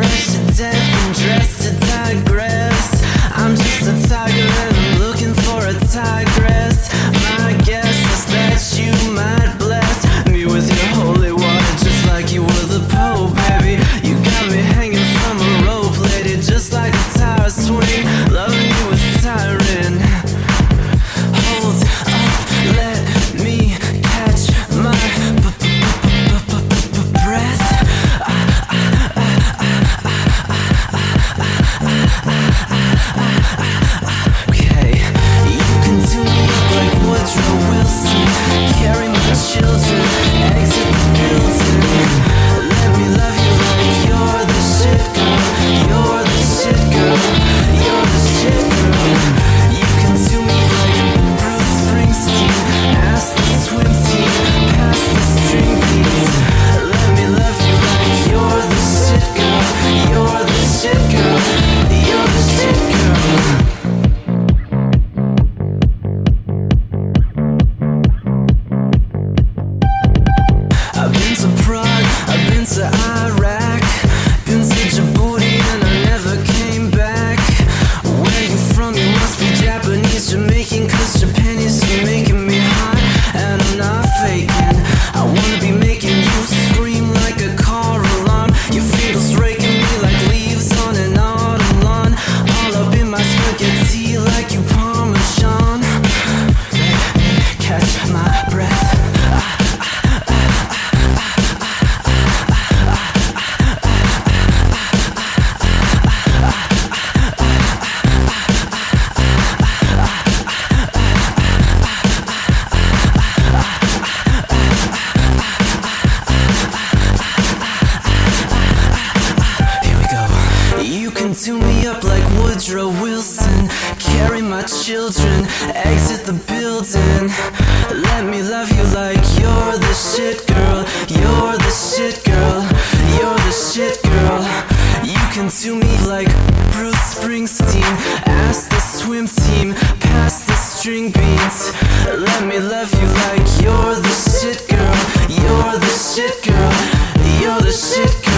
fresh to death and dressed to digress. I'm just a tiger and I'm looking for a tigress. My guess is that you might bless me with your holy water, just like you were the Pope, baby. You got me hanging from a rope, lady, just like a tower swing. Loving you is tiring. Hold up, let me catch my breath. Okay, you can do me like Woodrow Wilson, carry my children, exit the building. Let me love you like you're the shit girl. You're the shit girl. You're the shit girl. You can do me like Bruce Springsteen, ask the swim team, pass the string beats. Let me love you like you're the shit girl. You're the shit girl. You're the shit girl. I've been to Prague, I've been to Iraq, been to Djibouti and I never came back. Where you from? You must be Japanese, Jamaican, 'cause Japanese are making me hot and I'm not faking. I wanna be making you scream like a car alarm. Your fingers raking me like leaves on an autumn lawn. All up in my spaghetti like you Parmesan. Let me catch my breath. You can do me up like Woodrow Wilson, carry my children, exit the building. Let me love you like you're the shit girl. You're the shit girl. You're the shit girl. You can do me like Bruce Springsteen, ask the swim team, pass the string beats. Let me love you like you're the shit girl. You're the shit girl. You're the shit girl.